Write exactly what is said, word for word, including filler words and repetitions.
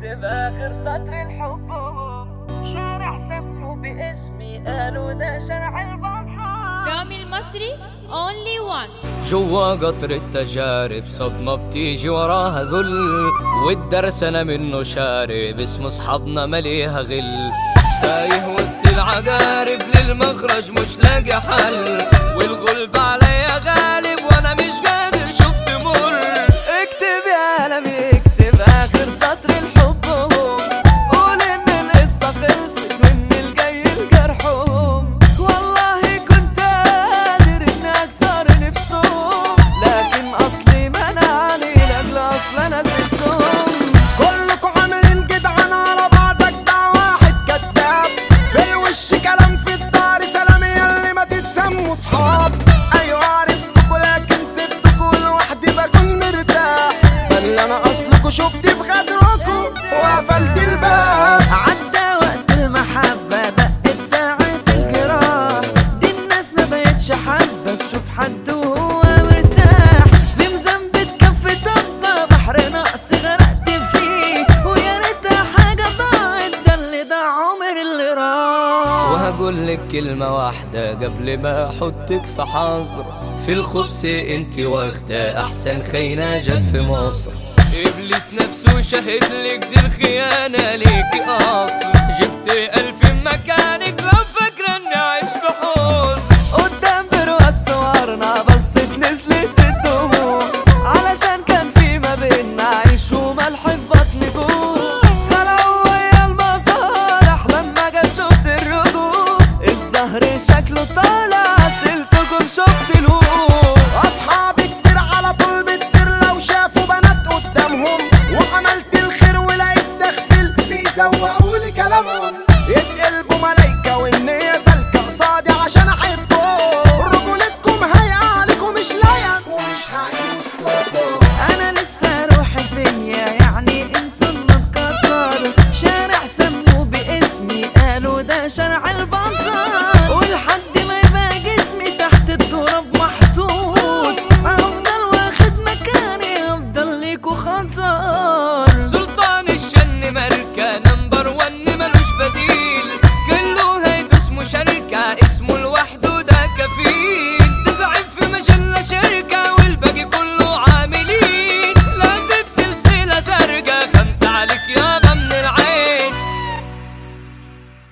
اكتب اخر سطر الحب، شارع سموا باسمي قالوا ده شارع البنصار. رامي المصري only one. جوا قطر التجارب صدمة بتيجي وراها ذل، والدرس انا منه شارب اسمه صحابنا مليها غل. تايه وسط العقارب للمخرج مش لاقي حل، والغلب عليا غالب وانا مش قادر شفت مر. اكتب يا عالمي اكتب اخر سطر الحب، قول ان القصة خلصت من الجاي الجرحهم. والله كنت قادر ان اكسر نفسهم، لكن اصلي منعني لاجل اصل انا سبتهم. كلكوا عاملين جدعان على بعض، اجدع واحد كداب في الوش كلام في الدار سلام ياللي ما تتسموا صحاب. ايوه عرفتكوا لكن سبتكوا لوحدي بكون مرتاح، بل انا اصلكوا شفتي في غدركوا وقفلت الباب. عدى وقت المحبة دقت ساعة الجراح، دي الناس ما بقتش حابة تشوف حد وهو مرتاح. بمذنبة كف طبة بحر نقص غرقت فيه، ويا ريتها حاجة ضاعت ده اللي ضاع عمر اللي راح. وهقول لك كلمة واحدة قبل ما احطك في حظر، في الخبز انت واخدة احسن خيانة جت في مصر. ابليس نفسه شهد لك دي الخيانة ليكي اصل، جبت الف مكانك لو فاكرة اني عايش في حب.